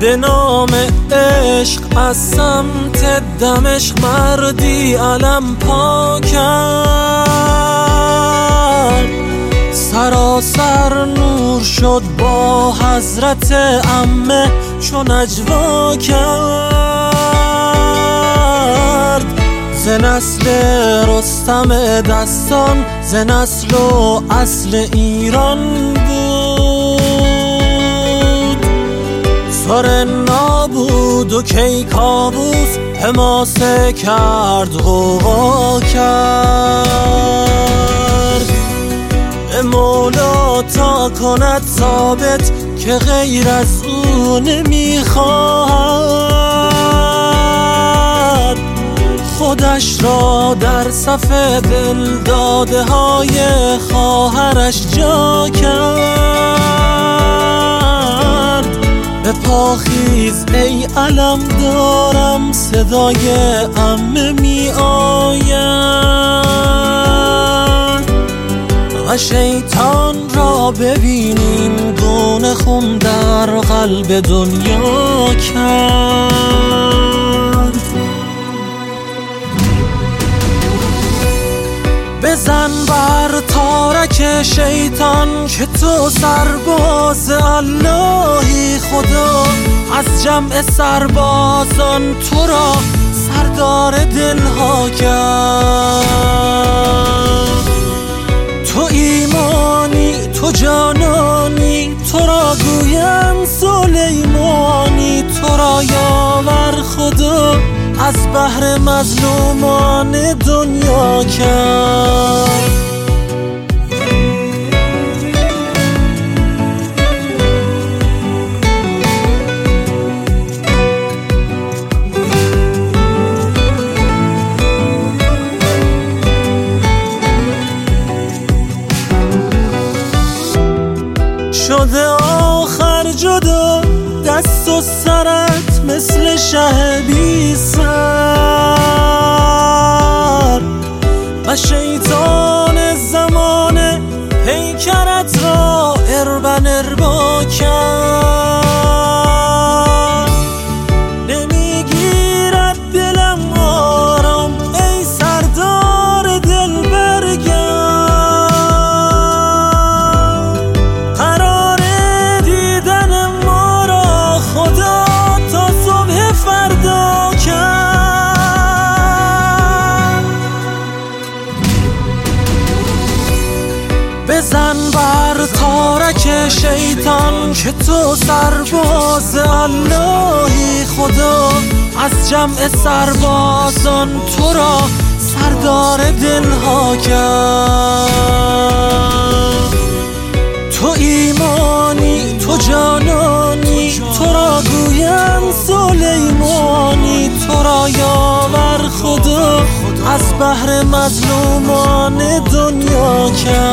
به نام عشق از سمت دمشق مردی علم پا کرد، سراسر نور شد با حضرت عمه چون نجوا کرد. ز نسل رستم دستان ز نسل و اصل ایران بود، سر نابود و کیکاووس حماسه کرد غوغا کرد. به مولا تا کند ثابت که غیر از او نمیخواهد، خودش را در صف دل داده های خواهرش جا کرد. به پاخیز ای علم دارم صدای عمه می آید، و شیطان را ببینیم گونه خون در قلب دنیا کرد. بزن بر تارک شیطان که تو سرباز اللهی، خدا از جمع سربازان تو را سردار دلها کرد. تو ایمانی تو جانانی تو را گویند سلیمانی، تو را یاور خدا از بحر مظلومان دنیا کرد. شده آخر جدا دست و سرت مثل شه بی سر، و شیطان زمانه پیکرت را اربن اربا کرد. نمیگیرد دلم آرام ای سردار دل برگرد، قرار دیدن ما را خدا تا صبح فردا کرد. بزن بر تارک شیطان که تو سرباز اللهی، خدا از جمع سربازان تو را سردار دلها کرد. تو ایمانی تو جانانی تو را گویند سلیمانی، تو را یاور خدا از بحر مظلومان دنیا کرد.